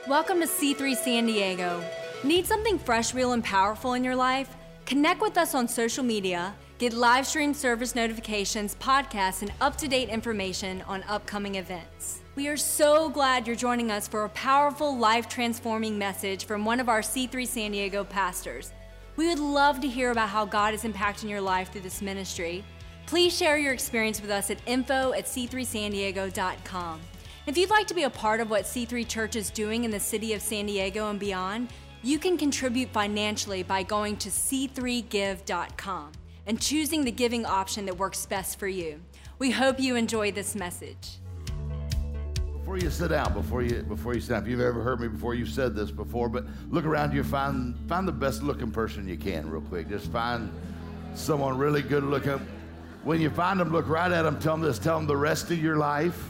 Welcome to C3 San Diego. Need something fresh, real, and powerful in your life? Connect with us on social media, get live stream service notifications, podcasts, and up-to-date information on upcoming events. We are so glad you're joining us for a powerful, life-transforming message from one of our C3 San Diego pastors. We would love to hear about how God is impacting your life through this ministry. Please share your experience with us at info@c3sandiego.com. If you'd like to be a part of what C3 Church is doing in the city of San Diego and beyond, you can contribute financially by going to c3give.com and choosing the giving option that works best for you. We hope you enjoy this message. Before you sit down, before you sit down, if you've ever heard me before, you've said this before, but look around you, find the best looking person you can real quick. Just find someone really good looking. When you find them, look right at them, tell them the rest of your life.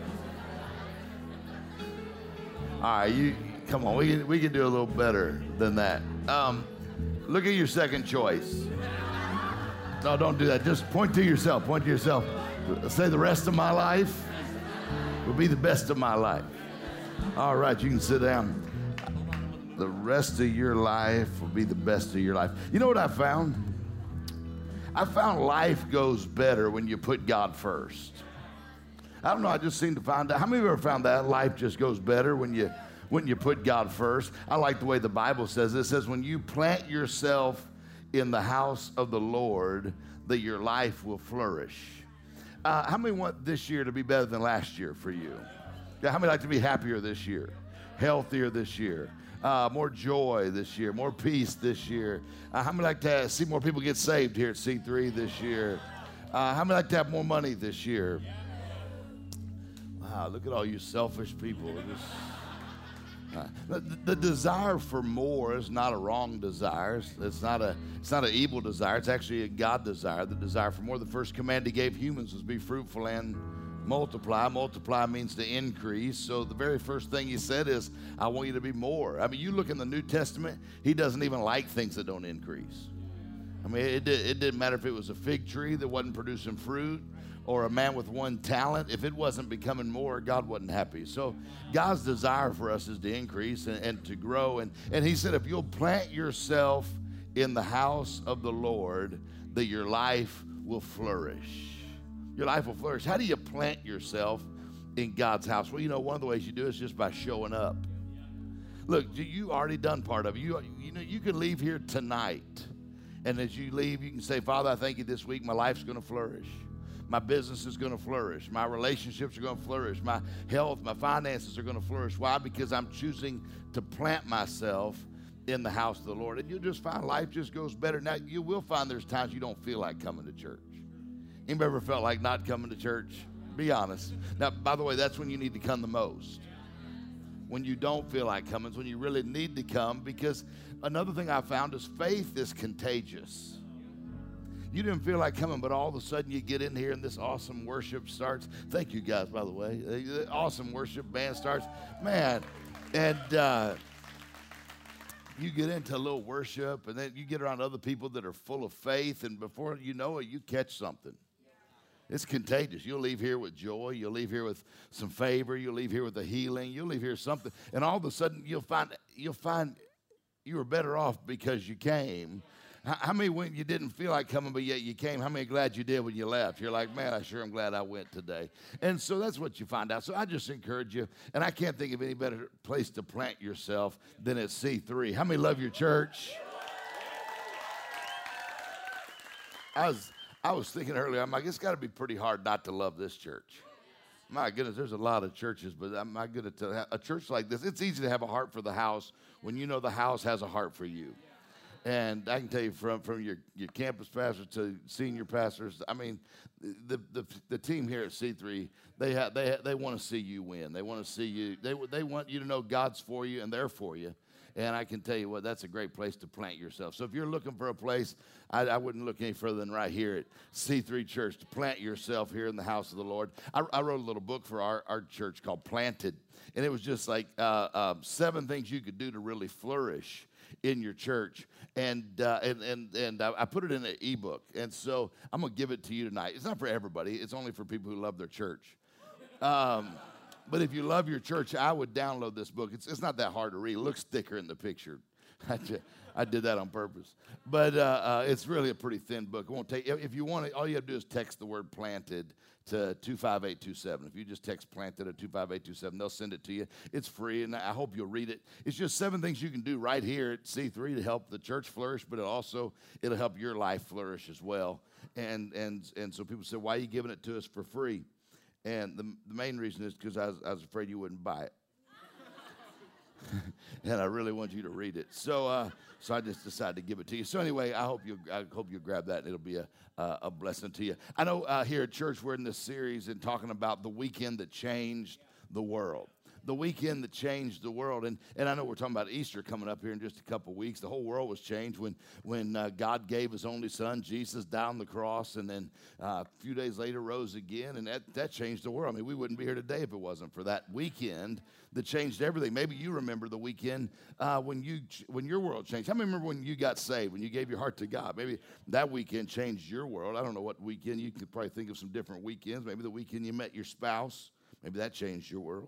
All right, come on, we can do a little better than that. Look at your second choice. No, don't do that. Just point to yourself. Say the rest of my life will be the best of my life. All right, you can sit down. The rest of your life will be the best of your life. You know what I found? I found life goes better when you put God first. I don't know, I just seem to find out. How many of you ever found that life just goes better when you put God first? I like the way the Bible says it. It says when you plant yourself in the house of the Lord, that your life will flourish. How many want this year to be better than last year for you? How many like to be happier this year, healthier this year, more joy this year, more peace this year? How many like to see more people get saved here at C3 this year? How many like to have more money this year? Wow, look at all you selfish people. The desire for more is not a wrong desire. It's not an evil desire. It's actually a God desire, the desire for more. The first command he gave humans was be fruitful and multiply. Multiply means to increase. So the very first thing he said is, I want you to be more. I mean, you look in the New Testament, he doesn't even like things that don't increase. I mean, it didn't matter if it was a fig tree that wasn't producing fruit or a man with one talent. If it wasn't becoming more, God wasn't happy. So God's desire for us is to increase and to grow. And he said, if you'll plant yourself in the house of the Lord, that your life will flourish. Your life will flourish. How do you plant yourself in God's house? Well, you know, one of the ways you do it is just by showing up. Look, you already done part of it. You know, you can leave here tonight. And as you leave, you can say, Father, I thank you this week. My life's going to flourish. My business is going to flourish. My relationships are going to flourish. My health, my finances are going to flourish. Why? Because I'm choosing to plant myself in the house of the Lord. And you'll just find life just goes better. Now, you will find there's times you don't feel like coming to church. Anybody ever felt like not coming to church? Be honest. Now, by the way, that's when you need to come the most. When you don't feel like coming is when you really need to come, because another thing I found is faith is contagious. You didn't feel like coming, but all of a sudden you get in here and this awesome worship starts. Thank you guys, by the way. The awesome worship band starts. Man, and you get into a little worship, and then you get around other people that are full of faith, and before you know it, you catch something. It's contagious. You'll leave here with joy. You'll leave here with some favor. You'll leave here with a healing. You'll leave here something, and all of a sudden you'll find you were better off because you came. How many when you didn't feel like coming, but yet you came? How many glad you did when you left? You're like, man, I sure am glad I went today. And so that's what you find out. So I just encourage you, and I can't think of any better place to plant yourself than at C3. How many love your church? I was thinking earlier, I'm like, it's got to be pretty hard not to love this church. My goodness, there's a lot of churches, but I'm not going to tell you, a church like this, it's easy to have a heart for the house when you know the house has a heart for you. And I can tell you from your campus pastors to senior pastors, I mean, the team here at C3, they want to see you win. They want to see you. They want you to know God's for you and they're for you. And I can tell you what, that's a great place to plant yourself. So if you're looking for a place, I wouldn't look any further than right here at C3 Church to plant yourself here in the house of the Lord. I wrote a little book for our church called Planted, and it was just like 7 things you could do to really flourish in your church, and I put it in an ebook, and so I'm gonna give it to you tonight. It's not for everybody; it's only for people who love their church. But if you love your church, I would download this book. It's not that hard to read. It looks thicker in the picture. I did that on purpose. But it's really a pretty thin book. It won't take, if you want it, all you have to do is text the word planted to 25827. If you just text planted at 25827, they'll send it to you. It's free, and I hope you'll read it. It's just 7 things you can do right here at C3 to help the church flourish, but it'll help your life flourish as well. And so people say, why are you giving it to us for free? And the main reason is because I was afraid you wouldn't buy it. And I really want you to read it. So I just decided to give it to you. So anyway, I hope you'll grab that, and it'll be a blessing to you. I know here at church we're in this series and talking about the weekend that changed the world. The weekend that changed the world. And I know we're talking about Easter coming up here in just a couple of weeks. The whole world was changed when God gave his only son, Jesus, down the cross, and then a few days later rose again, and that changed the world. I mean, we wouldn't be here today if it wasn't for that weekend that changed everything. Maybe you remember the weekend when your world changed. How many remember when you got saved, when you gave your heart to God? Maybe that weekend changed your world. I don't know what weekend. You could probably think of some different weekends. Maybe the weekend you met your spouse. Maybe that changed your world.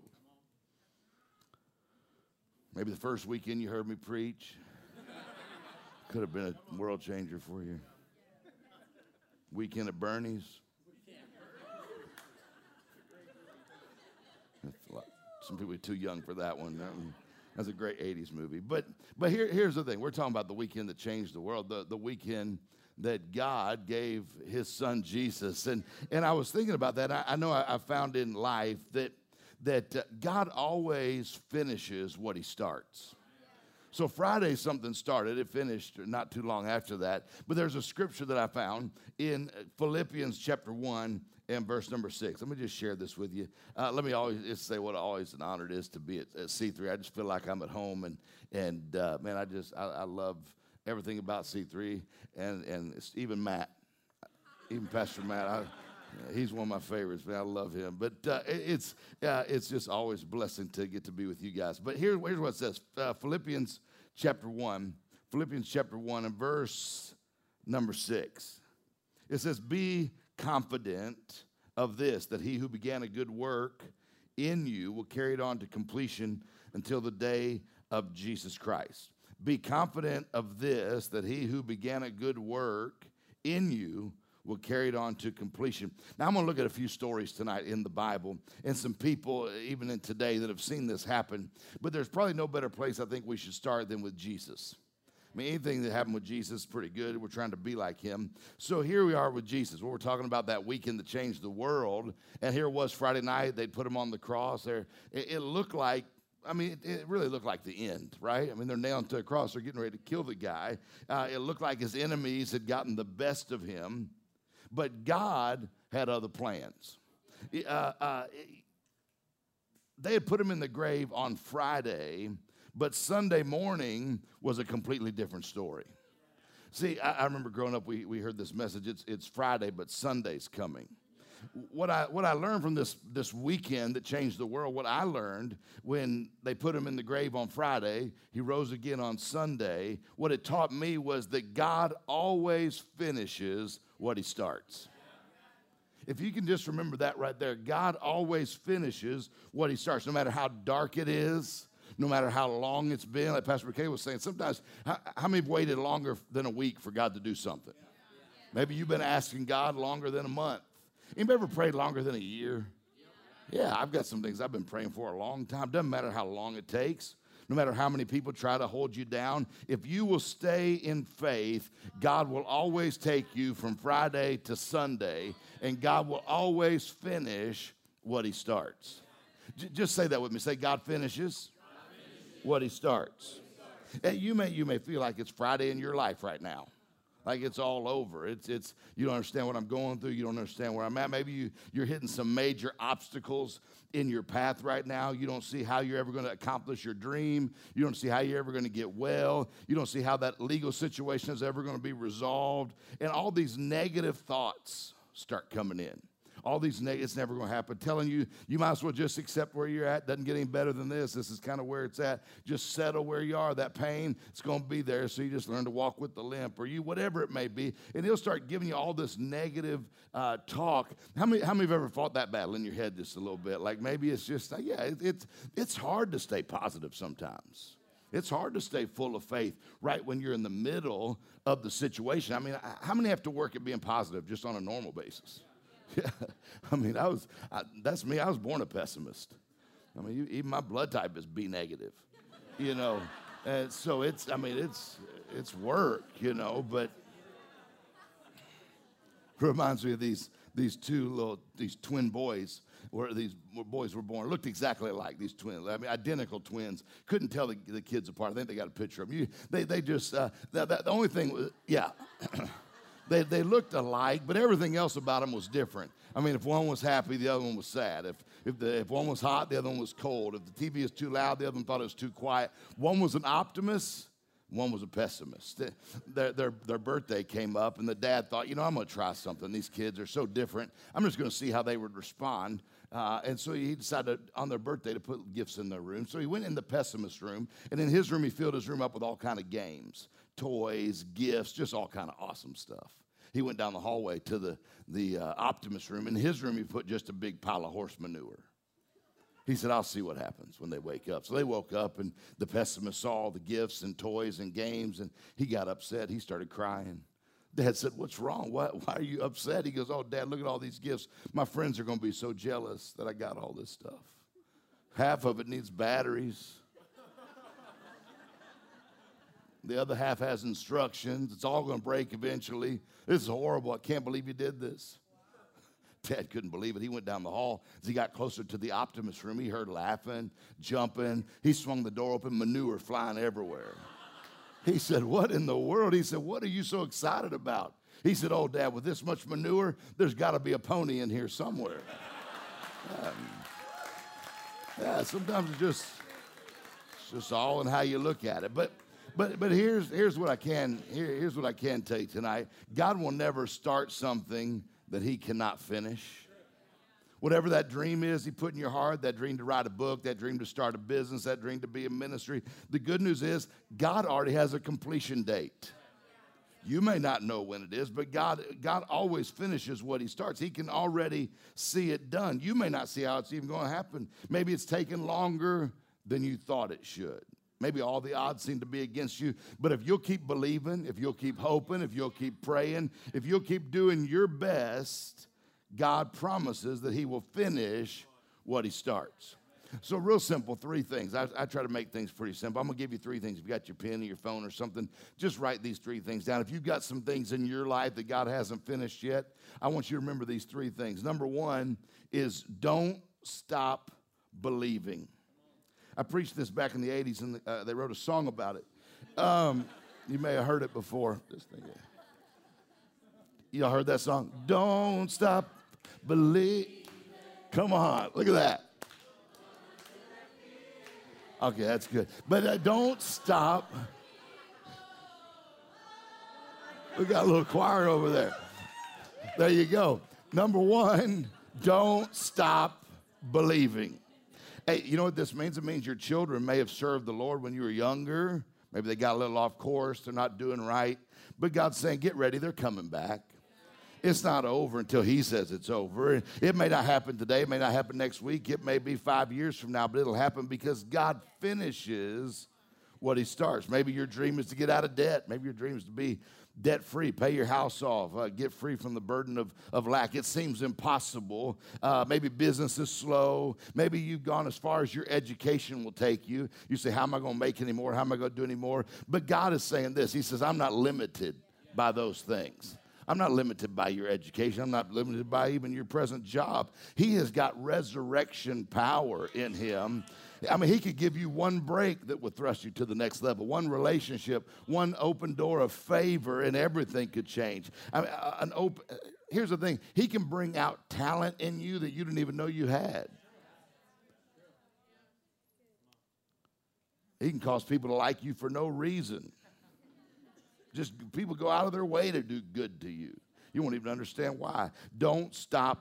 Maybe the first weekend you heard me preach. Could have been a world changer for you. Weekend at Bernie's. Some people are too young for that one. That's a great 80s movie. But here's the thing. We're talking about the weekend that changed the world, the weekend that God gave his son Jesus. And I was thinking about that. I know I found in life that God always finishes what he starts. So Friday something started. It finished not too long after that. But there's a scripture that I found in Philippians chapter 1 and verse number 6. Let me just share this with you. Let me always just say what always an honor it is to be at C3. I just feel like I'm at home. And man, I love everything about C3. And it's even Matt, even Pastor Matt. He's one of my favorites, man. I love him. But it's just always a blessing to get to be with you guys. But here's what it says. Philippians chapter 1 and verse number 6. It says, be confident of this, that he who began a good work in you will carry it on to completion until the day of Jesus Christ. Be confident of this, that he who began a good work in you will carry it on to completion. Now, I'm going to look at a few stories tonight in the Bible and some people, even in today, that have seen this happen. But there's probably no better place I think we should start than with Jesus. I mean, anything that happened with Jesus is pretty good. We're trying to be like him. So here we are with Jesus. We're talking about that weekend that changed the world. And here it was Friday night. They'd put him on the cross there. It looked like, I mean, it really looked like the end, right? I mean, they're nailed to a cross. They're getting ready to kill the guy. It looked like his enemies had gotten the best of him. But God had other plans. They had put him in the grave on Friday, but Sunday morning was a completely different story. See, I remember growing up, we heard this message, it's Friday, but Sunday's coming. What I learned from this weekend that changed the world, what I learned when they put him in the grave on Friday, he rose again on Sunday, what it taught me was that God always finishes what he starts. If you can just remember that right there, God always finishes what he starts, no matter how dark it is, no matter how long it's been. Like Pastor McKay was saying, sometimes, how many have waited longer than a week for God to do something? Maybe you've been asking God longer than a month. Anybody ever prayed longer than a year? Yeah, I've got some things I've been praying for a long time. Doesn't matter how long it takes. No matter how many people try to hold you down, if you will stay in faith, God will always take you from Friday to Sunday, and God will always finish what he starts. Just say that with me. Say, God finishes what he starts. And you may feel like it's Friday in your life right now. Like it's all over. It's you don't understand what I'm going through. You don't understand where I'm at. Maybe you're hitting some major obstacles in your path right now. You don't see how you're ever going to accomplish your dream. You don't see how you're ever going to get well. You don't see how that legal situation is ever going to be resolved. And all these negative thoughts start coming in. all these it's never going to happen, telling you, you might as well just accept where you're at. Doesn't get any better than this. This is kind of where it's at. Just settle where you are. That pain, it's going to be there, so you just learn to walk with the limp, or you, whatever it may be. And he'll start giving you all this negative talk. How many have ever fought that battle in your head just a little bit? Like maybe it's just, it's hard to stay positive sometimes. It's hard to stay full of faith right when you're in the middle of the situation. I mean, how many have to work at being positive just on a normal basis? Yeah, I mean, that's me. I was born a pessimist. I mean, even my blood type is B negative, you know. And so it's work, you know. But it reminds me of these twin boys. Where these boys were born, looked exactly alike, these twins. I mean, identical twins. Couldn't tell the kids apart. I think they got a picture of them. They just, the only thing was, yeah, they looked alike, but everything else about them was different. I mean, if one was happy, the other one was sad. If one was hot, the other one was cold. If the TV was too loud, the other one thought it was too quiet. One was an optimist. One was a pessimist. Their birthday came up, and the dad thought, I'm going to try something. These kids are so different. I'm just going to see how they would respond. And so he decided on their birthday to put gifts in their room. So he went in the pessimist room, and in his room, he filled his room up with all kind of games, toys, gifts, just all kind of awesome stuff. He went down the hallway to the optimist room. In his room, he put just a big pile of horse manure. He said, I'll see what happens when they wake up. So they woke up, and the pessimist saw all the gifts and toys and games, and he got upset. He started crying. Dad said, what's wrong? Why are you upset? He goes, oh, Dad, look at all these gifts. My friends are going to be so jealous that I got all this stuff. Half of it needs batteries. The other half has instructions. It's all going to break eventually. This is horrible. I can't believe you did this. Dad couldn't believe it. He went down the hall. As he got closer to the optimist room, he heard laughing, jumping. He swung the door open, manure flying everywhere. He said, what in the world? He said, what are you so excited about? He said, oh, Dad, with this much manure, there's got to be a pony in here somewhere. Sometimes it's just all in how you look at it. But here's what I can tell you tonight. God will never start something that he cannot finish. Whatever that dream is he put in your heart, that dream to write a book, that dream to start a business, that dream to be a ministry, the good news is God already has a completion date. You may not know when it is, but God always finishes what he starts. He can already see it done. You may not see how it's even going to happen. Maybe it's taken longer than you thought it should. Maybe all the odds seem to be against you. But if you'll keep believing, if you'll keep hoping, if you'll keep praying, if you'll keep doing your best, God promises that he will finish what he starts. So real simple, 3 things. I try to make things pretty simple. I'm going to give you 3 things. If you got your pen or your phone or something, just write these 3 things down. If you've got some things in your life that God hasn't finished yet, I want you to remember these 3 things. Number 1 is don't stop believing. I preached this back in the 80s, and they wrote a song about it. You may have heard it before. Y'all heard that song? Don't stop believing. Come on, look at that. Okay, that's good. But don't stop. We got a little choir over there. There you go. Number 1, don't stop believing. Hey, you know what this means? It means your children may have served the Lord when you were younger. Maybe they got a little off course. They're not doing right. But God's saying, get ready. They're coming back. It's not over until he says it's over. It may not happen today. It may not happen next week. It may be 5 years from now, but it'll happen because God finishes what he starts. Maybe your dream is to get out of debt. Maybe your dream is to be debt-free, pay your house off, get free from the burden of lack. It seems impossible. Maybe business is slow. Maybe you've gone as far as your education will take you. You say, how am I going to make any more? How am I going to do any more? But God is saying this. He says, I'm not limited by those things. I'm not limited by your education. I'm not limited by even your present job. He has got resurrection power in him. I mean, he could give you one break that would thrust you to the next level, one relationship, one open door of favor, and everything could change. I mean, here's the thing. He can bring out talent in you that you didn't even know you had. He can cause people to like you for no reason. Just people go out of their way to do good to you. You won't even understand why. Don't stop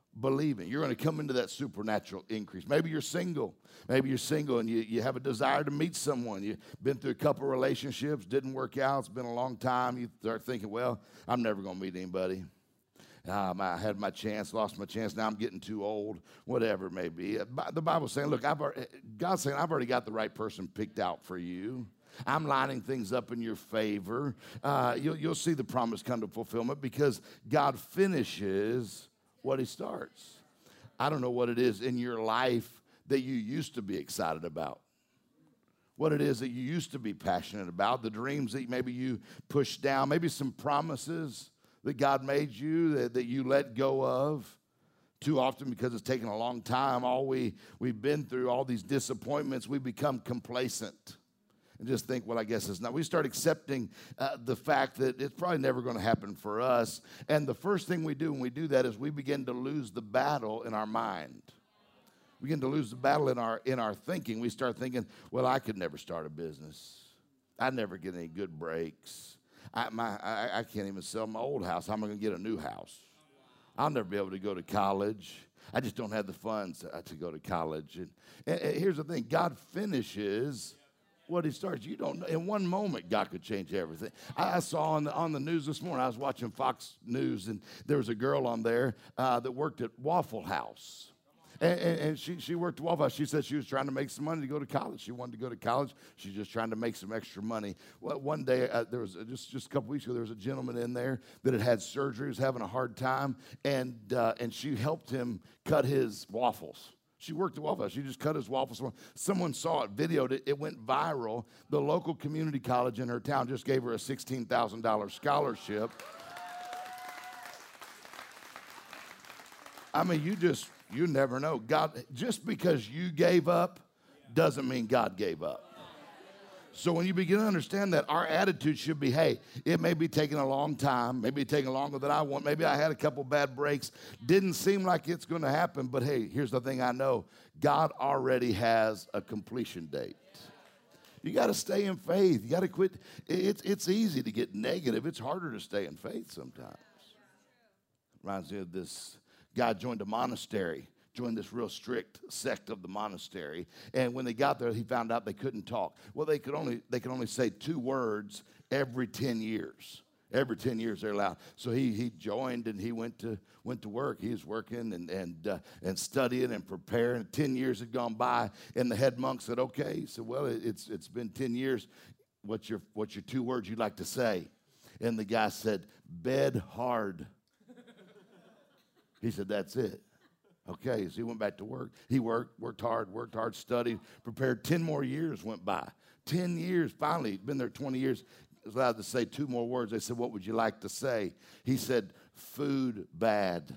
believing. You're going to come into that supernatural increase. Maybe you're single. Maybe you're single and you have a desire to meet someone. You've been through a couple relationships, didn't work out. It's been a long time. You start thinking, well, I'm never going to meet anybody. I had my chance, lost my chance. Now I'm getting too old, whatever it may be. The Bible's saying, look, God's saying, I've already got the right person picked out for you. I'm lining things up in your favor. You'll see the promise come to fulfillment because God finishes what he starts. I don't know what it is in your life that you used to be excited about. What it is that you used to be passionate about, the dreams that maybe you pushed down, maybe some promises that God made you that you let go of. Too often, because it's taken a long time, we've been through, all these disappointments, we become complacent and just think, well, I guess it's not. We start accepting the fact that it's probably never going to happen for us. And the first thing we do when we do that is we begin to lose the battle in our mind. We begin to lose the battle in our thinking. We start thinking, well, I could never start a business. I'd never get any good breaks. I can't even sell my old house. How am I going to get a new house? I'll never be able to go to college. I just don't have the funds to go to college. And here's the thing. God finishes what he starts. You don't know. In one moment, God could change everything. I saw on the news this morning, I was watching Fox News, and there was a girl on there that worked at Waffle House. And she worked at Waffle House. She said she was trying to make some money to go to college. She wanted to go to college. She's just trying to make some extra money. Well, one day, there was just a couple weeks ago, there was a gentleman in there that had surgery, was having a hard time, and she helped him cut his waffles. She worked at Waffle House. She just cut his waffles. Someone saw it, videoed it. It went viral. The local community college in her town just gave her a $16,000 scholarship. I mean, you never know. God, just because you gave up doesn't mean God gave up. So when you begin to understand that, our attitude should be, hey, it may be taking a long time, maybe taking longer than I want, maybe I had a couple bad breaks, didn't seem like it's going to happen, but hey, here's the thing I know, God already has a completion date. You got to stay in faith. You got to quit. It's easy to get negative. It's harder to stay in faith sometimes. Reminds me of this guy joined a monastery. Joined this real strict sect of the monastery, and when they got there, he found out they couldn't talk. Well, they could only say 2 words every 10 years. Every 10 years they're allowed. So he joined and he went to work. He was working and studying and preparing. 10 years had gone by, and the head monk said, "Okay." He said, "Well, it's been 10 years. What's your 2 words you'd like to say?" And the guy said, "Bed hard." He said, "That's it." Okay, so he went back to work. He worked hard, studied, prepared. 10 more years went by. 10 years, finally, been there 20 years. He was allowed to say 2 more words. They said, "What would you like to say?" He said, "Food bad."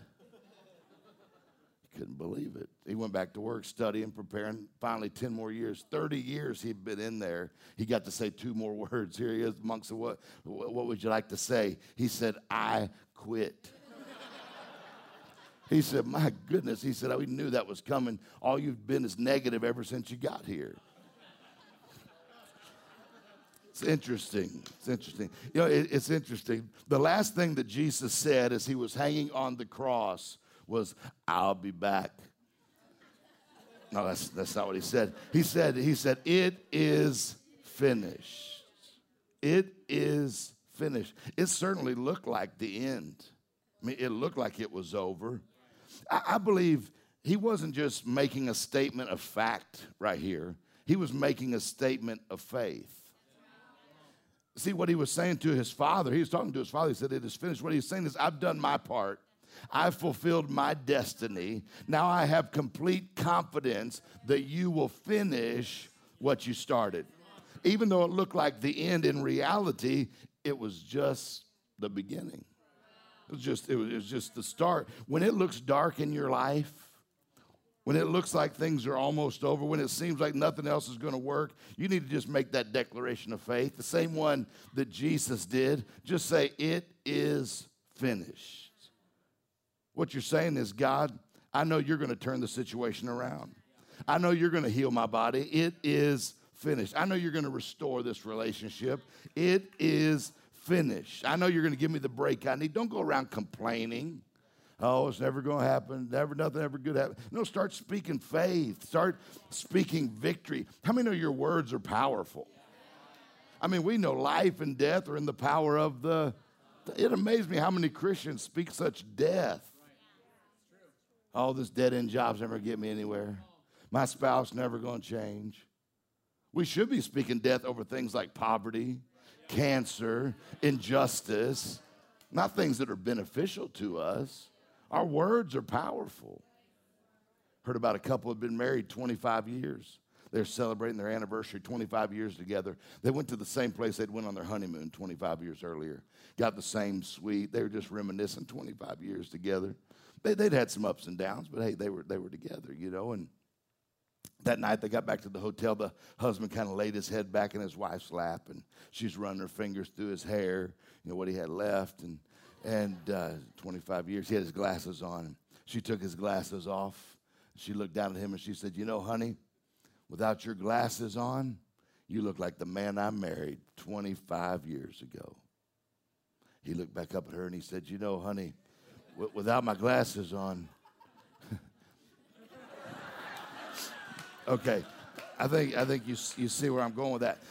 He couldn't believe it. He went back to work, studying, preparing. Finally, 10 more years. 30 years he'd been in there. He got to say 2 more words. Here he is. The monk said, what would you like to say? He said, "I quit." He said, "My goodness." He said, "We knew that was coming. All you've been is negative ever since you got here." It's interesting. It's interesting. You know, it's interesting. The last thing that Jesus said as he was hanging on the cross was, "I'll be back." No, that's not what he said. He said, "It is finished." It is finished. It certainly looked like the end. I mean, it looked like it was over. I believe he wasn't just making a statement of fact right here. He was making a statement of faith. See, what he was saying to his father, he was talking to his father, he said, "It is finished." What he's saying is, I've done my part. I've fulfilled my destiny. Now I have complete confidence that you will finish what you started. Even though it looked like the end, in reality, it was just the beginning. It was just the start. When it looks dark in your life, when it looks like things are almost over, when it seems like nothing else is going to work, you need to just make that declaration of faith, the same one that Jesus did. Just say, "It is finished." What you're saying is, "God, I know you're going to turn the situation around. I know you're going to heal my body. It is finished. I know you're going to restore this relationship. It is finished. I know you're going to give me the break I need." Don't go around complaining Oh, it's never going to happen. Never, nothing ever good happen. No, start speaking faith. Start speaking victory. How many know your words are powerful? I mean, we know life and death are in the power of the. It amazed me how many Christians speak such death. Oh, this dead-end job's never get me anywhere. My spouse never going to change. We should be speaking death over things like poverty, cancer, injustice, not things that are beneficial to us. Our words are powerful. Heard about a couple who had been married 25 years. They're celebrating their anniversary, 25 years together. They went to the same place they'd went on their honeymoon 25 years earlier. Got the same suite. They were just reminiscing 25 years together. They'd had some ups and downs, but hey, they were together, you know. And that night they got back to the hotel. The husband kind of laid his head back in his wife's lap, and she's running her fingers through his hair, you know, what he had left. And 25 years, he had his glasses on. She took his glasses off. She looked down at him and she said, you know, honey, without your glasses on, you look like the man I married 25 years ago. He looked back up at her and he said, you know, honey, without my glasses on. Okay, I think you see where I'm going with that.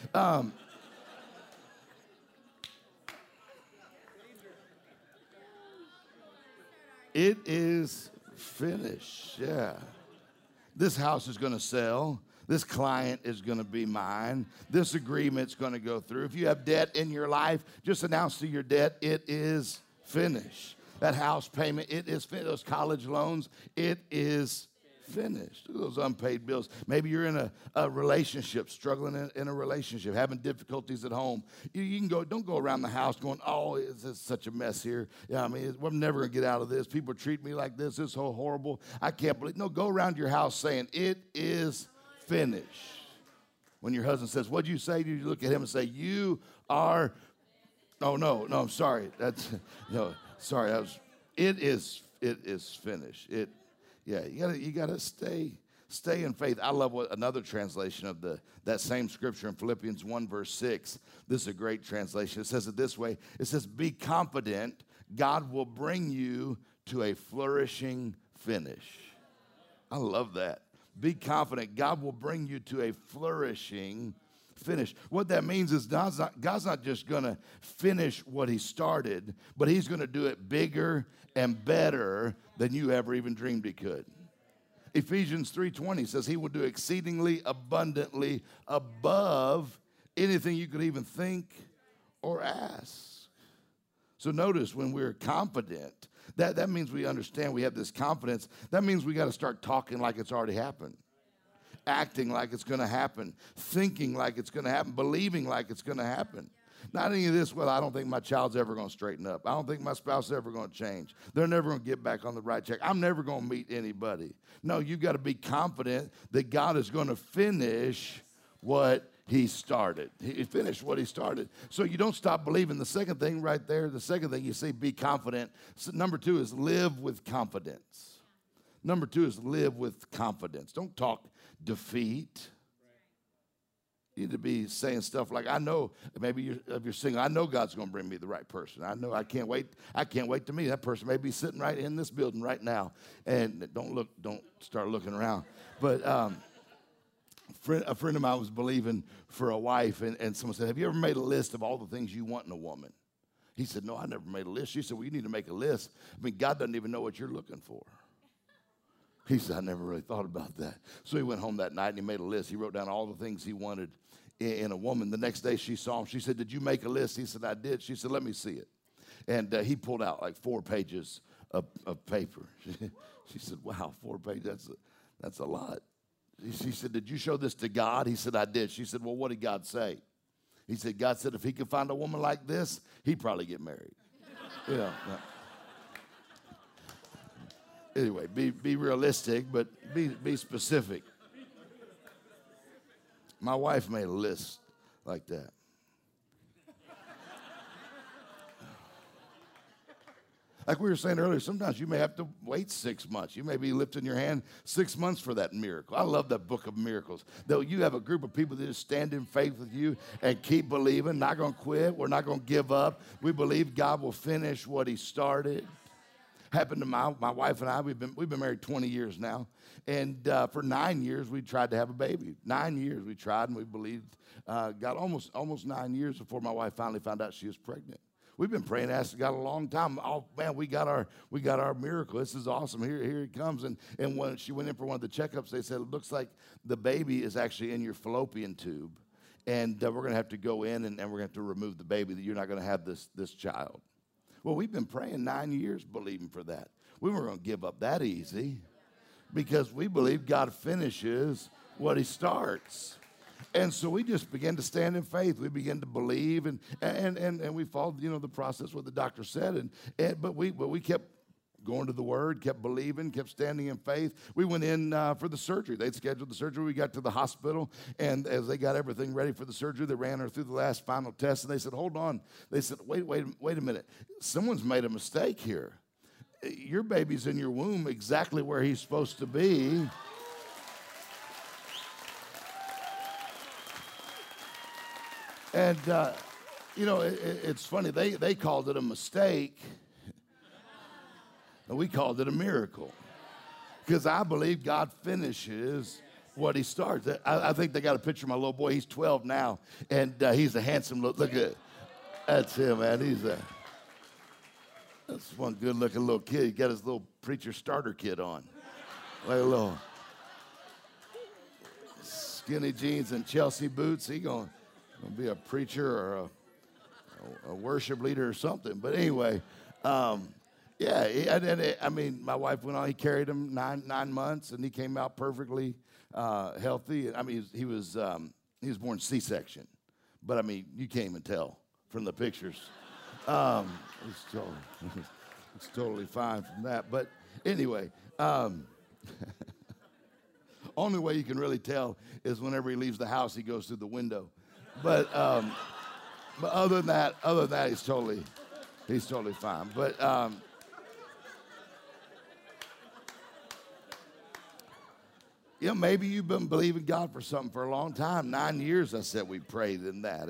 It is finished, yeah. This house is going to sell. This client is going to be mine. This agreement's going to go through. If you have debt in your life, just announce to your debt, it is finished. That house payment, it is finished. Those college loans, it is finished. Those unpaid bills. Maybe you're in a relationship, struggling in a relationship, having difficulties at home. You can go, don't go around the house going, oh, it's such a mess here. Yeah, I mean, I'm never going to get out of this. People treat me like this. It's so horrible. I can't believe. No, go around your house saying, it is finished. When your husband says, what'd you say? You look at him and say, you are, no, I'm sorry. That's, sorry. It is finished. Yeah, you gotta stay in faith. I love what another translation of that same scripture in Philippians 1 verse 6. This is a great translation. It says it this way. It says, be confident God will bring you to a flourishing finish. I love that. Be confident God will bring you to a flourishing finish. What that means is God's not just going to finish what he started, but he's going to do it bigger and better than you ever even dreamed he could. Ephesians 3:20 says he will do exceedingly abundantly above anything you could even think or ask. So notice when we're confident, that means we understand we have this confidence. That means we got to start talking like it's already happened. Acting like it's going to happen, thinking like it's going to happen, believing like it's going to happen. Not any of this, well, I don't think my child's ever going to straighten up. I don't think my spouse is ever going to change. They're never going to get back on the right track. I'm never going to meet anybody. No, you've got to be confident that God is going to finish what he started. He finished what he started. So you don't stop believing. The second thing right there, the second thing you say, be confident. So number 2 is live with confidence. Number 2 is live with confidence. Don't talk defeat. You need to be saying stuff like, I know, maybe if you're single, I know God's going to bring me the right person. I know I can't wait to meet that person. May be sitting right in this building right now. And don't start looking around. But a friend of mine was believing for a wife, and someone said, have you ever made a list of all the things you want in a woman? He said, no, I never made a list. She said, well, you need to make a list. I mean, God doesn't even know what you're looking for. He said, I never really thought about that. So he went home that night and he made a list. He wrote down all the things he wanted in a woman. The next day she saw him. She said, did you make a list? He said, I did. She said, let me see it. And he pulled out like 4 pages of paper. She said, wow, 4 pages, that's a lot. She said, did you show this to God? He said, I did. She said, well, what did God say? He said, God said if he could find a woman like this, he'd probably get married. Yeah. Anyway, be realistic, but be specific. My wife made a list like that. Like we were saying earlier, sometimes you may have to wait 6 months. You may be lifting your hand 6 months for that miracle. I love that book of miracles. Though you have a group of people that just stand in faith with you and keep believing, not going to quit. We're not going to give up. We believe God will finish what he started. happened to my wife and I. We've been married 20 years now. And for 9 years, we tried to have a baby. 9 years we tried, and we believed God almost 9 years before my wife finally found out she was pregnant. We've been praying, asking God a long time. Oh man, we got our miracle. This is awesome. Here it comes. And when she went in for one of the checkups, they said, it looks like the baby is actually in your fallopian tube. And we're going to have to go in and we're going to have to remove the baby, that you're not going to have this child. Well, we've been praying 9 years believing for that. We weren't going to give up that easy because we believe God finishes what he starts. And so we just began to stand in faith. We began to believe, and we followed, the process, what the doctor said. But we kept going to the Word, kept believing, kept standing in faith. We went in for the surgery. They'd scheduled the surgery. We got to the hospital, and as they got everything ready for the surgery, they ran her through the last final test, and they said, hold on. They said, wait a minute. Someone's made a mistake here. Your baby's in your womb exactly where he's supposed to be. And, it's funny. They called it a mistake, and we called it a miracle. Because I believe God finishes what he starts. I think they got a picture of my little boy. He's 12 now, and he's a handsome look at it. That's him, man. That's one good-looking little kid. He got his little preacher starter kit on. Like a little skinny jeans and Chelsea boots. He going to be a preacher or a worship leader or something. But anyway, my wife went on. He carried him nine months, and he came out perfectly healthy. I mean, he was born C-section, but I mean, you can't even tell from the pictures. It's totally fine from that. But anyway, only way you can really tell is whenever he leaves the house, he goes through the window. But other than that, he's totally fine. But maybe you've been believing God for something for a long time. 9 years, I said, we prayed in that,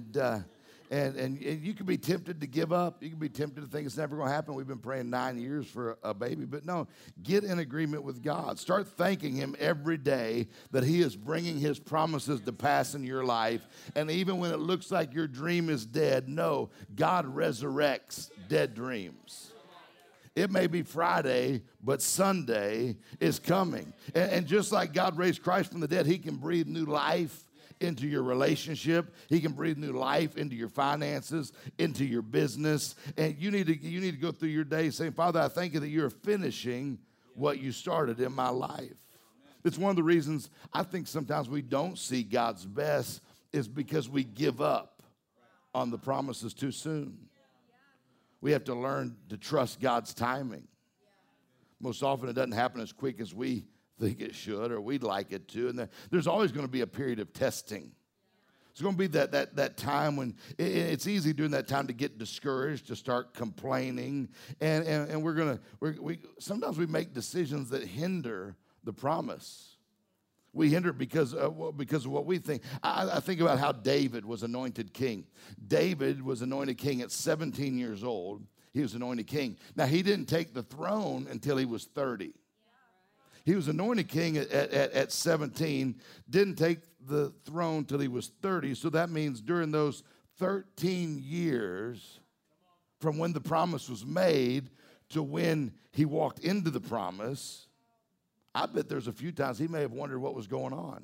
and you can be tempted to give up. You can be tempted to think it's never going to happen. We've been praying 9 years for a baby. But no, get in agreement with God. Start thanking him every day that he is bringing his promises to pass in your life. And even when it looks like your dream is dead, no, God resurrects dead dreams. It may be Friday, but Sunday is coming. And just like God raised Christ from the dead, he can breathe new life into your relationship. He can breathe new life into your finances, into your business. And you need to go through your day saying, Father, I thank you that you're finishing what you started in my life. It's one of the reasons I think sometimes we don't see God's best is because we give up on the promises too soon. We have to learn to trust God's timing. Most often it doesn't happen as quick as we think it should or we'd like it to. And there's always going to be a period of testing. It's going to be that time when it's easy during that time to get discouraged, to start complaining. And we sometimes we make decisions that hinder the promise. We hinder because of what we think. I think about how David was anointed king. David was anointed king at 17 years old. He was anointed king. Now, he didn't take the throne until he was 30. He was anointed king at 17, didn't take the throne till he was 30. So that means during those 13 years from when the promise was made to when he walked into the promise, I bet there's a few times he may have wondered what was going on.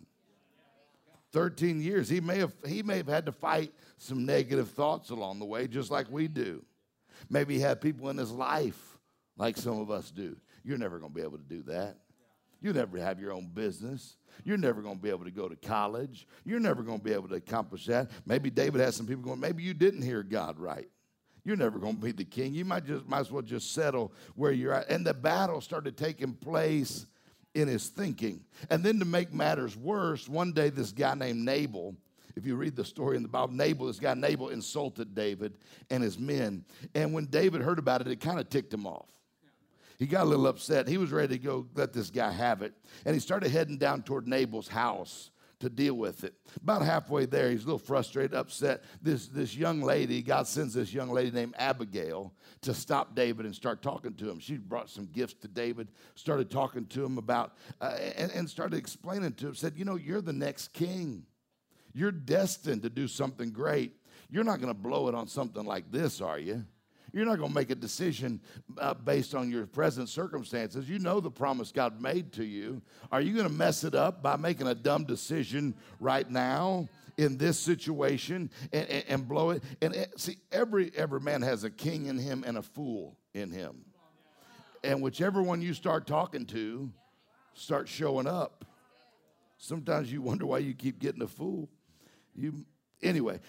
13 years. He may have had to fight some negative thoughts along the way, just like we do. Maybe he had people in his life like some of us do. You're never going to be able to do that. You'll never have your own business. You're never going to be able to go to college. You're never going to be able to accomplish that. Maybe David has some people going, maybe you didn't hear God right. You're never going to be the king. You might as well just settle where you're at. And the battle started taking place in his thinking. And then to make matters worse, one day this guy named Nabal, if you read the story in the Bible, Nabal insulted David and his men. And when David heard about it, it kind of ticked him off. He got a little upset. He was ready to go let this guy have it. And he started heading down toward Nabal's house to deal with it. About halfway there, he's a little frustrated, upset. This young lady, God sends this young lady named Abigail to stop David and start talking to him. She brought some gifts to David, started talking to him about, and started explaining to him, said, you know, you're the next king. You're destined to do something great. You're not going to blow it on something like this, are you? You're not going to make a decision based on your present circumstances. You know the promise God made to you. Are you going to mess it up by making a dumb decision right now in this situation and blow it? See, every man has a king in him and a fool in him. And whichever one you start talking to starts showing up. Sometimes you wonder why you keep getting a fool. Anyway,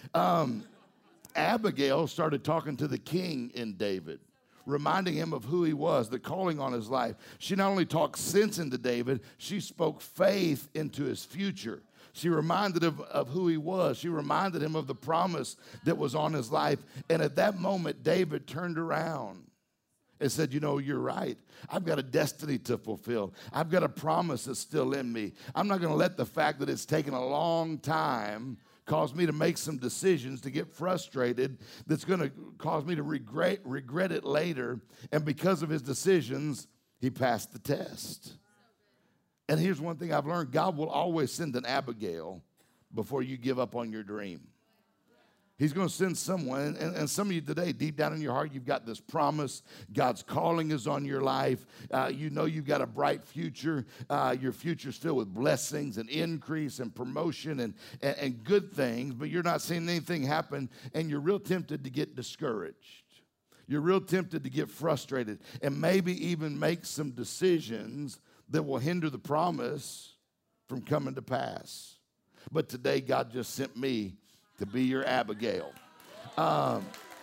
Abigail started talking to the king in David, reminding him of who he was, the calling on his life. She not only talked sense into David, she spoke faith into his future. She reminded him of who he was. She reminded him of the promise that was on his life. And at that moment, David turned around and said, you know, you're right. I've got a destiny to fulfill. I've got a promise that's still in me. I'm not going to let the fact that it's taken a long time cause me to make some decisions, to get frustrated, that's going to cause me to regret it later. And because of his decisions, he passed the test. And here's one thing I've learned. God will always send an Abigail before you give up on your dream. He's going to send someone, and some of you today, deep down in your heart, you've got this promise. God's calling is on your life. You know you've got a bright future. Your future's filled with blessings and increase and promotion and good things, but you're not seeing anything happen, and you're real tempted to get discouraged. You're real tempted to get frustrated and maybe even make some decisions that will hinder the promise from coming to pass. But today, God just sent me to be your Abigail. I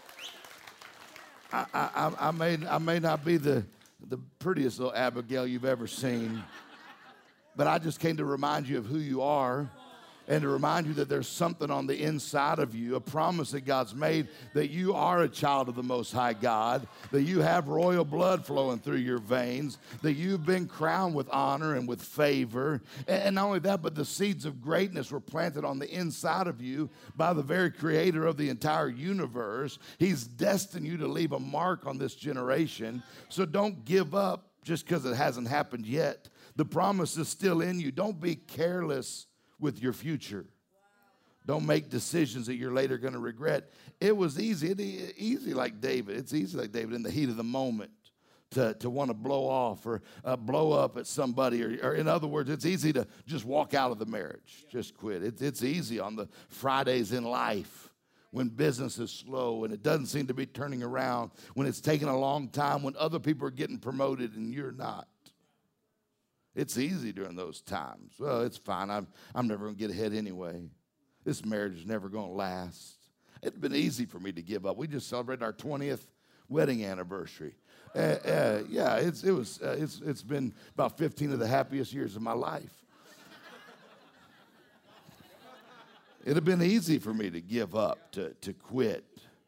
may not be the prettiest little Abigail you've ever seen, but I just came to remind you of who you are and to remind you that there's something on the inside of you, a promise that God's made, that you are a child of the Most High God, that you have royal blood flowing through your veins, that you've been crowned with honor and with favor. And not only that, but the seeds of greatness were planted on the inside of you by the very creator of the entire universe. He's destined you to leave a mark on this generation. So don't give up just because it hasn't happened yet. The promise is still in you. Don't be careless with your future. Don't make decisions that you're later going to regret. It was easy like David. It's easy like David in the heat of the moment to want to blow off or blow up at somebody. Or in other words, it's easy to just walk out of the marriage, just quit. It's easy on the Fridays in life when business is slow and it doesn't seem to be turning around, when it's taking a long time, when other people are getting promoted and you're not. It's easy during those times. Well, it's fine. I'm never going to get ahead anyway. This marriage is never going to last. It's been easy for me to give up. We just celebrated our 20th wedding anniversary. It's been about 15 of the happiest years of my life. It'd have been easy for me to give up, to quit.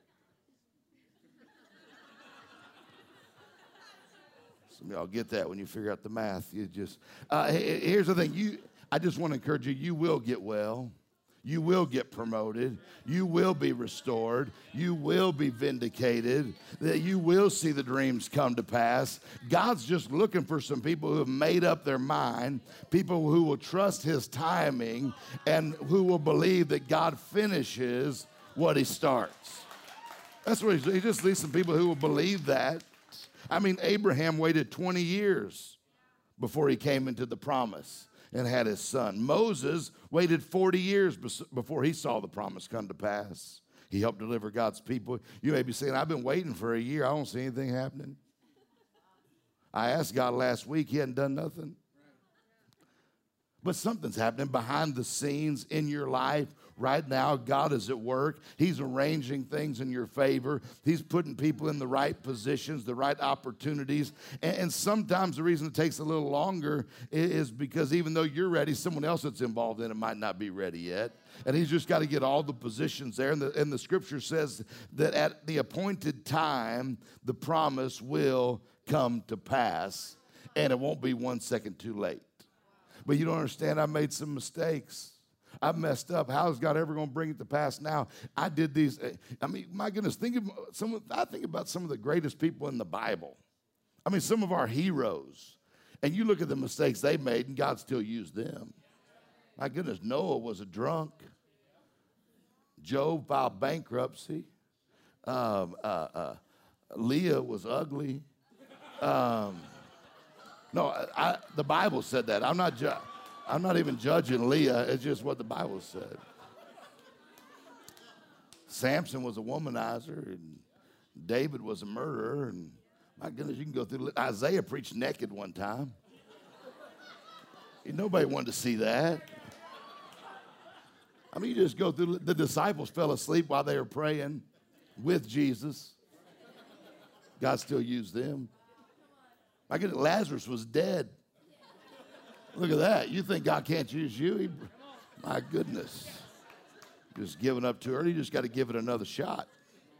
Some of y'all get that when you figure out the math. You just here's the thing. I just want to encourage you. You will get well. You will get promoted. You will be restored. You will be vindicated. That you will see the dreams come to pass. God's just looking for some people who have made up their mind, people who will trust His timing, and who will believe that God finishes what He starts. That's what He just needs some people who will believe that. I mean, Abraham waited 20 years before he came into the promise and had his son. Moses waited 40 years before he saw the promise come to pass. He helped deliver God's people. You may be saying, I've been waiting for a year. I don't see anything happening. I asked God last week. He hadn't done nothing. But something's happening behind the scenes in your life right now. God is at work. He's arranging things in your favor. He's putting people in the right positions, the right opportunities. And sometimes the reason it takes a little longer is because even though you're ready, someone else that's involved in it might not be ready yet. And He's just got to get all the positions there. And the scripture says that at the appointed time, the promise will come to pass. And it won't be 1 second too late. But you don't understand, I made some mistakes. I've messed up. How is God ever going to bring it to pass now? I did these. I mean, my goodness, I think about some of the greatest people in the Bible. I mean, some of our heroes. And you look at the mistakes they made, and God still used them. My goodness, Noah was a drunk. Job filed bankruptcy. Leah was ugly. The Bible said that. I'm not even judging Leah. It's just what the Bible said. Samson was a womanizer, and David was a murderer. And my goodness, you can go through. Isaiah preached naked one time. Nobody wanted to see that. I mean, you just go through. The disciples fell asleep while they were praying with Jesus. God still used them. My goodness, Lazarus was dead. Look at that. You think God can't use you? My goodness. Just giving up too early. You just got to give it another shot.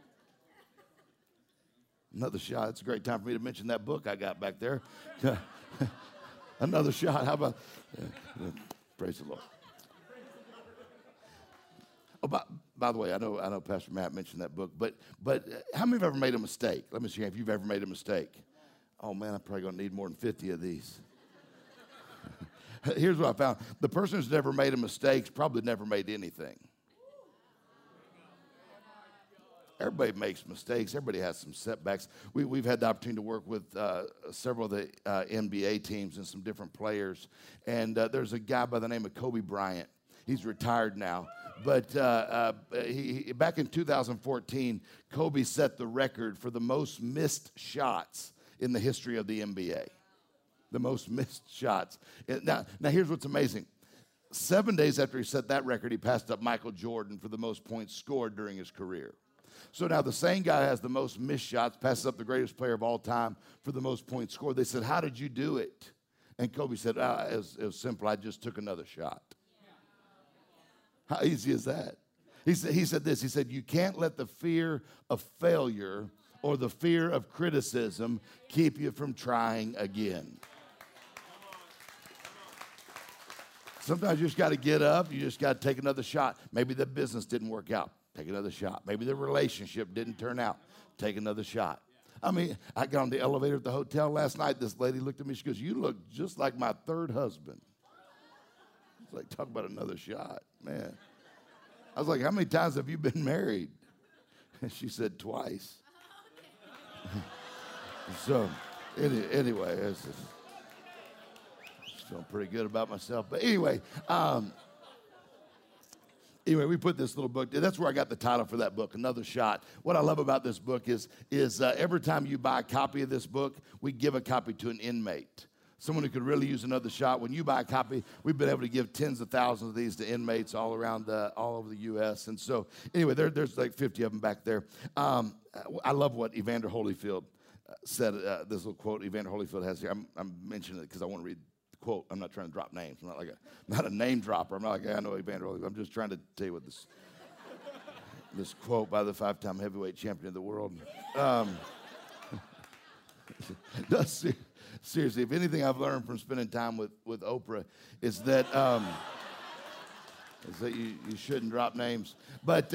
Another shot. It's a great time for me to mention that book I got back there. Another shot. How about? Praise the Lord. Oh, by the way, I know Pastor Matt mentioned that book, but how many have ever made a mistake? Let me see if you've ever made a mistake. Oh man, I'm probably gonna need more than 50 of these. Here's what I found: the person who's never made a mistake probably never made anything. Everybody makes mistakes. Everybody has some setbacks. We've had the opportunity to work with several of the NBA teams and some different players. And there's a guy by the name of Kobe Bryant. He's retired now. But back in 2014, Kobe set the record for the most missed shots in the history of the NBA. The most missed shots. Now here's what's amazing. 7 days after he set that record, he passed up Michael Jordan for the most points scored during his career. So now the same guy has the most missed shots, passes up the greatest player of all time for the most points scored. They said, how did you do it? And Kobe said, it was simple. I just took another shot. How easy is that? He said this. He said, you can't let the fear of failure or the fear of criticism keep you from trying again. Sometimes you just got to get up. You just got to take another shot. Maybe the business didn't work out. Take another shot. Maybe the relationship didn't turn out. Take another shot. I mean, I got on the elevator at the hotel last night. This lady looked at me. She goes, you look just like my third husband. It's like, talk about another shot, man. I was like, how many times have you been married? And she said, twice. So, anyway, it's just feeling pretty good about myself. But anyway, we put this little book. That's where I got the title for that book, Another Shot. What I love about this book is every time you buy a copy of this book, we give a copy to an inmate, someone who could really use another shot. When you buy a copy, we've been able to give tens of thousands of these to inmates all around, all over the U.S. And so, anyway, there's like 50 of them back there. I love what Evander Holyfield said. This little quote Evander Holyfield has here. I'm mentioning it because I want to read the quote. I'm not trying to drop names. I'm not a name dropper. I'm not like, I know Evander Holyfield. I'm just trying to tell you what this quote by the 5-time heavyweight champion of the world. Seriously, if anything I've learned from spending time with Oprah is that you shouldn't drop names. But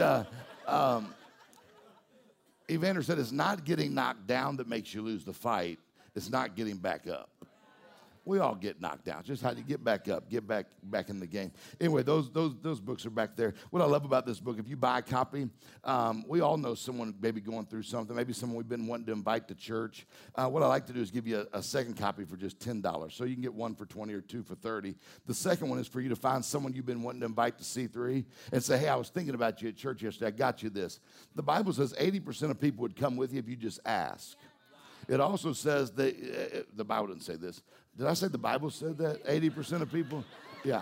Evander said it's not getting knocked down that makes you lose the fight. It's not getting back up. We all get knocked down. Just how do you get back up, get back in the game. Anyway, those books are back there. What I love about this book, if you buy a copy, we all know someone maybe going through something, maybe someone we've been wanting to invite to church. What I like to do is give you a second copy for just $10. So you can get one for 20 or two for 30. The second one is for you to find someone you've been wanting to invite to C3 and say, hey, I was thinking about you at church yesterday. I got you this. The Bible says 80% of people would come with you if you just ask. It also says that, the Bible didn't say this. Did I say the Bible said that? 80% of people? Yeah.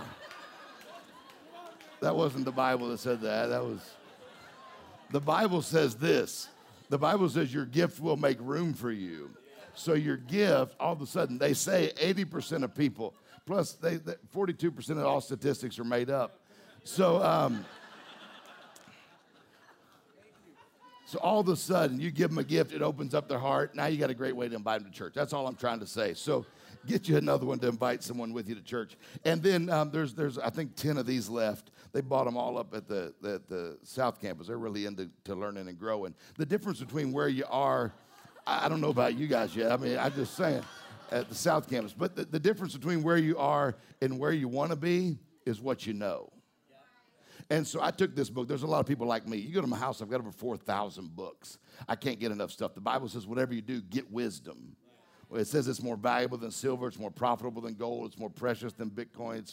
That wasn't the Bible that said that. The Bible says this. The Bible says your gift will make room for you. So your gift, all of a sudden, they say 80% of people, plus 42% of all statistics are made up. So all of a sudden, you give them a gift, it opens up their heart. Now you got a great way to invite them to church. That's all I'm trying to say. So Get you another one to invite someone with you to church. And then there's I think 10 of these left. They bought them all up at the South Campus. They're really into learning and growing. The difference between where you are, I don't know about you guys yet. I mean, I'm just saying at the South Campus. But the difference between where you are and where you want to be is what you know. And so I took this book. There's a lot of people like me. You go to my house, I've got over 4,000 books. I can't get enough stuff. The Bible says whatever you do, get wisdom. It says it's more valuable than silver. It's more profitable than gold. It's more precious than Bitcoin.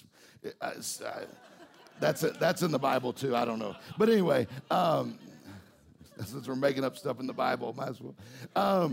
That's in the Bible too. I don't know. But anyway, since we're making up stuff in the Bible, might as well.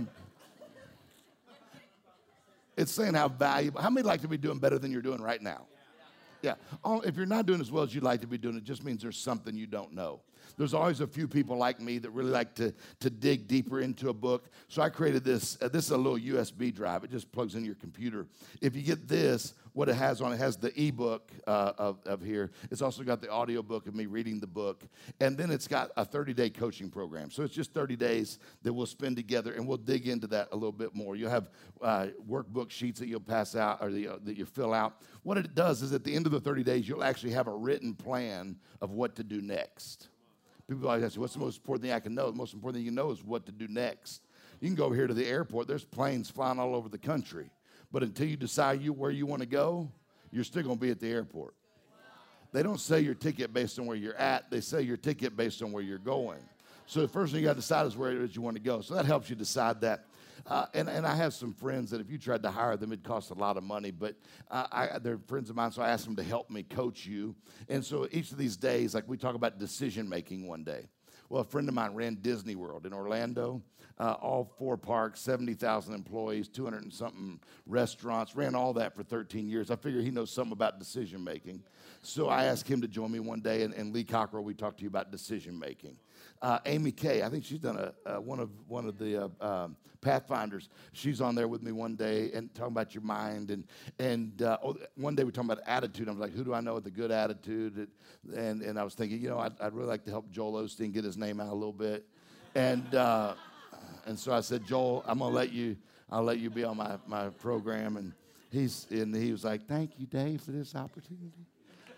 It's saying how valuable. How many like to be doing better than you're doing right now? Yeah. If you're not doing as well as you'd like to be doing, it just means there's something you don't know. There's always a few people like me that really like to dig deeper into a book. So I created this. This is a little USB drive. It just plugs into your computer. If you get this, what it has on it has the ebook of here. It's also got the audio book of me reading the book. And then it's got a 30-day coaching program. So it's just 30 days that we'll spend together, and we'll dig into that a little bit more. You'll have workbook sheets that you'll pass out or that you fill out. What it does is at the end of the 30 days, you'll actually have a written plan of what to do next. People always ask, what's the most important thing I can know? The most important thing you know is what to do next. You can go over here to the airport. There's planes flying all over the country. But until you decide where you want to go, you're still going to be at the airport. They don't sell your ticket based on where you're at. They sell your ticket based on where you're going. So the first thing you got to decide is where it is you want to go. So that helps you decide that. And I have some friends that if you tried to hire them, it'd cost a lot of money. But they're friends of mine, so I asked them to help me coach you. And so each of these days, like we talk about decision-making one day. Well, a friend of mine ran Disney World in Orlando, all 4 parks, 70,000 employees, 200 and something restaurants, ran all that for 13 years. I figure he knows something about decision-making. So I asked him to join me one day, and Lee Cockrell, we talked to you about decision-making. Amy Kay, I think she's done one of the Pathfinders. She's on there with me one day and talking about your mind. And one day we're talking about attitude. I was like, who do I know with a good attitude? And I was thinking, I'd really like to help Joel Osteen get his name out a little bit. And so I said, Joel, I'll let you be on my program. And he was like, thank you, Dave, for this opportunity.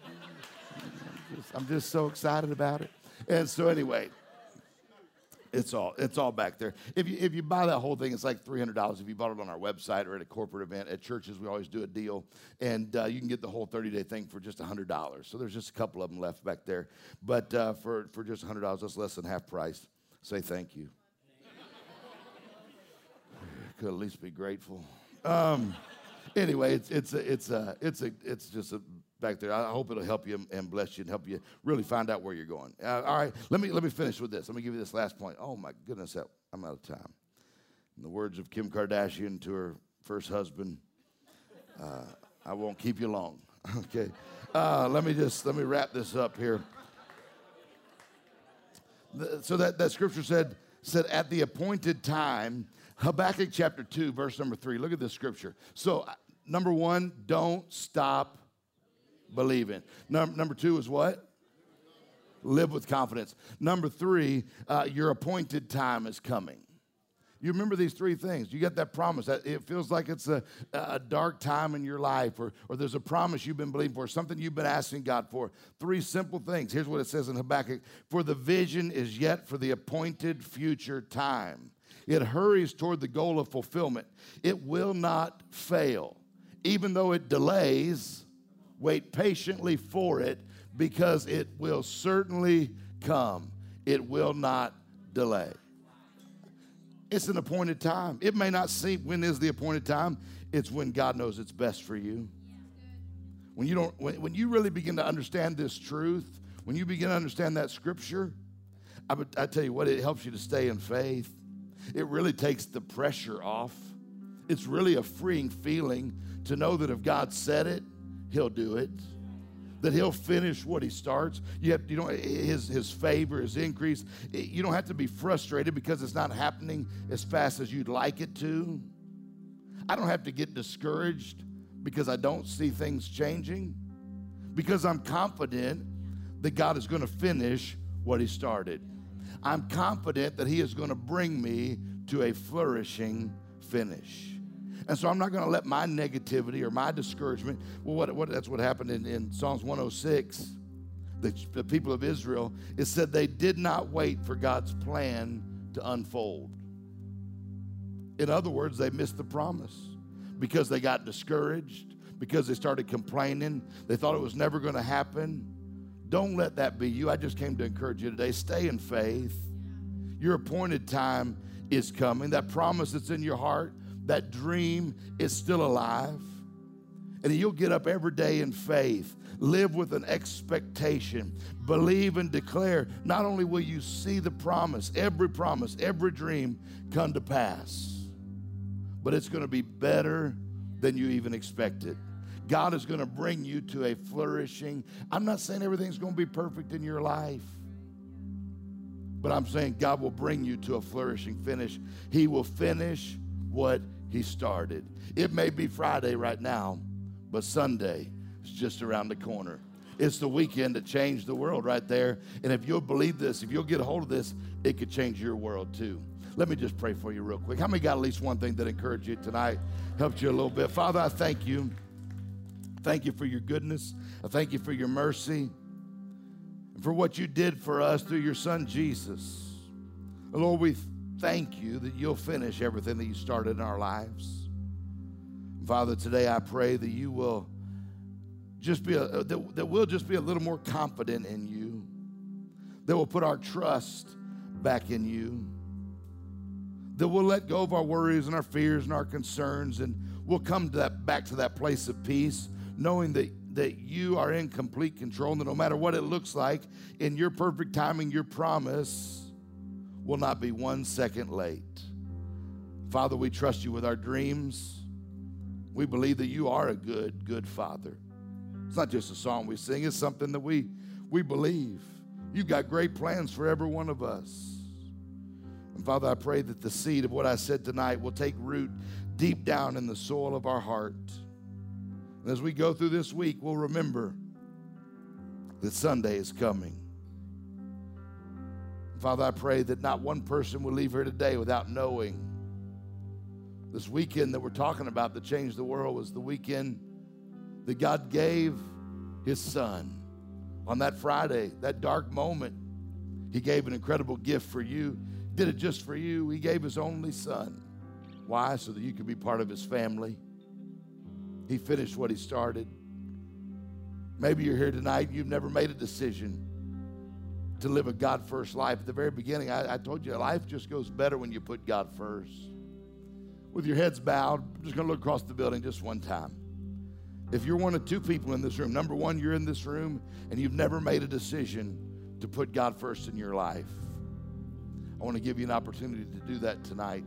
I'm just so excited about it. And so anyway, it's all back there. If you buy that whole thing, it's like $300. If you bought it on our website or at a corporate event, at churches, we always do a deal. And you can get the whole 30-day thing for just $100. So there's just a couple of them left back there. But for just $100, that's less than half price. Say thank you. Could at least be grateful. Anyway, it's just a back there. I hope it'll help you and bless you and help you really find out where you're going. All right, let me finish with this. Let me give you this last point. Oh my goodness, I'm out of time. In the words of Kim Kardashian to her first husband, I won't keep you long. Okay, let me wrap this up here. So that scripture said at the appointed time, Habakkuk chapter 2, verse number 3. Look at this scripture. So number 1, don't stop believing. Number 2 is what? Live with confidence. Number 3, your appointed time is coming. You remember these 3 things. You get that promise. That it feels like it's a dark time in your life, or there's a promise you've been believing for, something you've been asking God for. 3 simple things. Here's what it says in Habakkuk. For the vision is yet for the appointed future time. It hurries toward the goal of fulfillment. It will not fail. Even though it delays, wait patiently for it, because it will certainly come. It will not delay. It's an appointed time. It may not seem when is the appointed time. It's when God knows it's best for you. When you really begin to understand this truth, when you begin to understand that scripture, I tell you what, it helps you to stay in faith. It really takes the pressure off. It's really a freeing feeling to know that if God said it, He'll do it. That He'll finish what He starts. His favor, His increase. You don't have to be frustrated because it's not happening as fast as you'd like it to. I don't have to get discouraged because I don't see things changing, because I'm confident that God is going to finish what He started. I'm confident that He is going to bring me to a flourishing finish. And so I'm not going to let my negativity or my discouragement, that's what happened in Psalms 106. The people of Israel, it said they did not wait for God's plan to unfold. In other words, they missed the promise because they got discouraged, because they started complaining. They thought it was never going to happen. Don't let that be you. I just came to encourage you today. Stay in faith. Your appointed time is coming. That promise that's in your heart, that dream is still alive. And you'll get up every day in faith. Live with an expectation. Believe and declare. Not only will you see the promise, every dream come to pass, but it's going to be better than you even expected. God is going to bring you to a flourishing. I'm not saying everything's going to be perfect in your life, but I'm saying God will bring you to a flourishing finish. He will finish what he started. It may be Friday right now, but Sunday is just around the corner. It's the weekend that changed the world right there. And if you'll believe this, if you'll get a hold of this, it could change your world too. Let me just pray for you real quick. How many got at least one thing that encouraged you tonight, helped you a little bit? Father, I thank you. Thank you for your goodness. I thank you for your mercy and for what you did for us through your son, Jesus. Lord, we thank you that you'll finish everything that you started in our lives. Father, today I pray that you will just be that we'll just be a little more confident in you, that we'll put our trust back in you, that we'll let go of our worries and our fears and our concerns, and we'll come to back to that place of peace, knowing that you are in complete control, and that no matter what it looks like, in your perfect timing, your promise will not be 1 second late. Father, we trust you with our dreams. We believe that you are a good, good Father. It's not just a song we sing. It's something that we believe. You've got great plans for every one of us. And Father, I pray that the seed of what I said tonight will take root deep down in the soil of our heart. And as we go through this week, we'll remember that Sunday is coming. Father, I pray that not one person will leave here today without knowing this weekend that we're talking about that changed the world was the weekend that God gave his son. On that Friday, that dark moment, he gave an incredible gift for you. Did it just for you. He gave his only son. Why? So that you could be part of his family. He finished what he started. Maybe you're here tonight and you've never made a decision to live a God-first life. At the very beginning, I told you, life just goes better when you put God first. With your heads bowed, I'm just going to look across the building just one time. If you're one of two people in this room, number one, you're in this room and you've never made a decision to put God first in your life, I want to give you an opportunity to do that tonight.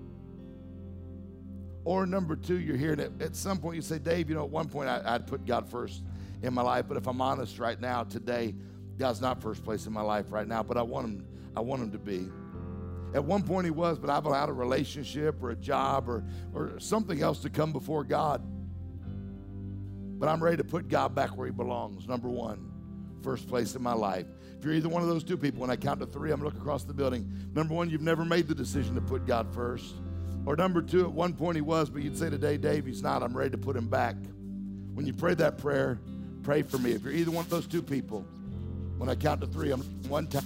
Or number two, you're here and at some point you say, Dave, at one point I'd put God first in my life, but if I'm honest right now, today, God's not first place in my life right now, but I want him to be. At one point he was, but I've allowed a relationship or a job or something else to come before God. But I'm ready to put God back where he belongs. Number one, first place in my life. If you're either one of those two people, when I count to three, I'm going to look across the building. Number one, you've never made the decision to put God first. Or number two, at one point he was, but you'd say today, Dave, he's not. I'm ready to put him back. When you pray that prayer, pray for me. If you're either one of those two people, when I count to three, I'm one time.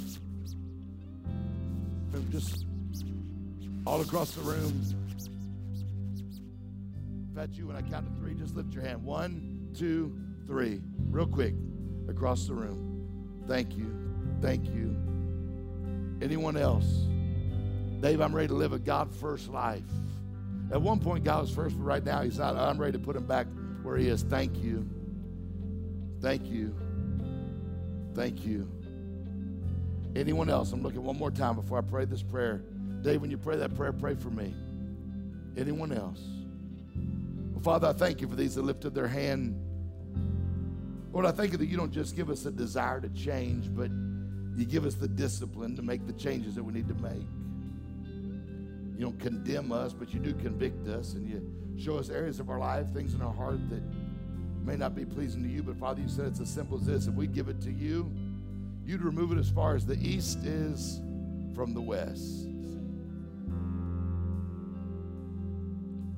Just all across the room. If that's you, when I count to three, just lift your hand. 1, 2, 3. Real quick, across the room. Thank you. Thank you. Anyone else? Dave, I'm ready to live a God-first life. At one point, God was first, but right now, he's not. I'm ready to put him back where he is. Thank you. Thank you. Thank you. Anyone else? I'm looking one more time before I pray this prayer. Dave, when you pray that prayer, pray for me. Anyone else? Well, Father, I thank you for these that lifted their hand. Lord, I thank you that you don't just give us a desire to change, but you give us the discipline to make the changes that we need to make. You don't condemn us, but you do convict us, and you show us areas of our life, things in our heart that may not be pleasing to you. But Father, you said it's as simple as this. If we give it to you, you'd remove it as far as the east is from the west.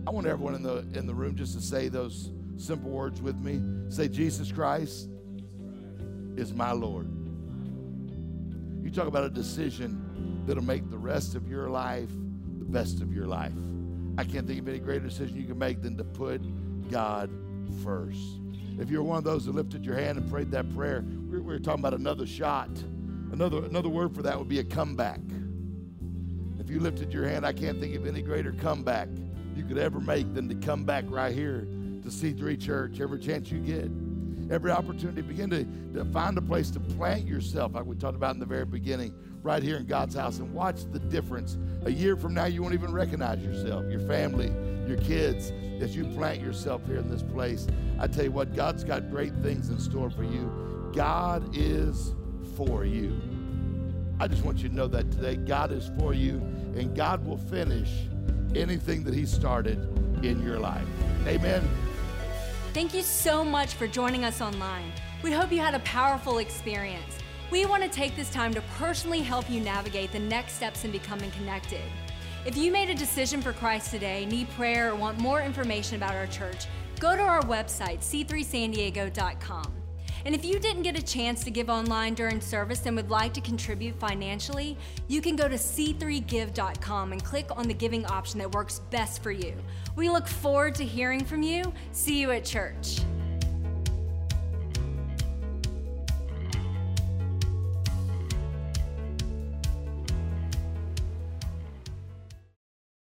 I want everyone in the room just to say those simple words with me. Say, Jesus Christ is my Lord. You talk about a decision that'll make the rest of your life the best of your life. I can't think of any greater decision you can make than to put God first. If you're one of those that lifted your hand and prayed that prayer, we're talking about another shot. Another word for that would be a comeback. If you lifted your hand, I can't think of any greater comeback you could ever make than to come back right here to C3 Church every chance you get. Every opportunity, begin to find a place to plant yourself, like we talked about in the very beginning, right here in God's house, and watch the difference. A year from now, you won't even recognize yourself, your family, your kids, as you plant yourself here in this place. I tell you what, God's got great things in store for you. God is for you. I just want you to know that today, God is for you, and God will finish anything that He started in your life. Amen. Thank you so much for joining us online. We hope you had a powerful experience. We want to take this time to personally help you navigate the next steps in becoming connected. If you made a decision for Christ today, need prayer, or want more information about our church, go to our website, c3sandiego.com. And if you didn't get a chance to give online during service and would like to contribute financially, you can go to c3give.com and click on the giving option that works best for you. We look forward to hearing from you. See you at church.